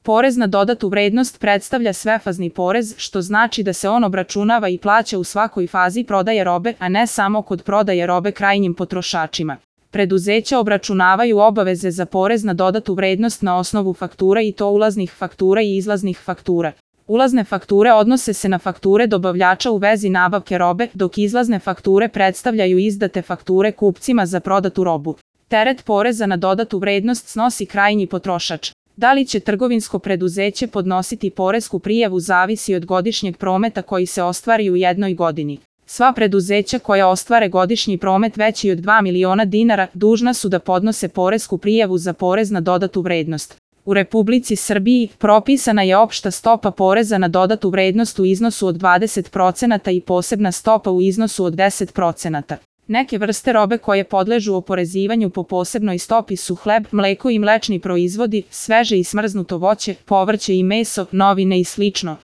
Porez na dodatu vrednost predstavlja svefazni porez, što znači da se on obračunava i plaća u svakoj fazi prodaje robe, a ne samo kod prodaje robe krajnjim potrošačima. Preduzeća obračunavaju obaveze za porez na dodatu vrednost na osnovu faktura i to ulaznih faktura i izlaznih faktura. Ulazne fakture odnose se na fakture dobavljača u vezi nabavke robe, dok izlazne fakture predstavljaju izdate fakture kupcima za prodatu robu. Teret poreza na dodatu vrednost snosi krajnji potrošač. Da li će trgovinsko preduzeće podnositi poresku prijavu zavisi od godišnjeg prometa koji se ostvari u jednoj godini. Sva preduzeća koja ostvare godišnji promet veći od 2 miliona dinara dužna su da podnose poresku prijavu za porez na dodatu vrednost. U Republici Srbiji propisana je opšta stopa poreza na dodatu vrednost u iznosu od 20% i posebna stopa u iznosu od 10%. Neke vrste robe koje podležu oporezivanju po posebnoj stopi su hleb, mleko i mlečni proizvodi, sveže i smrznuto voće, povrće i meso, novine i sl.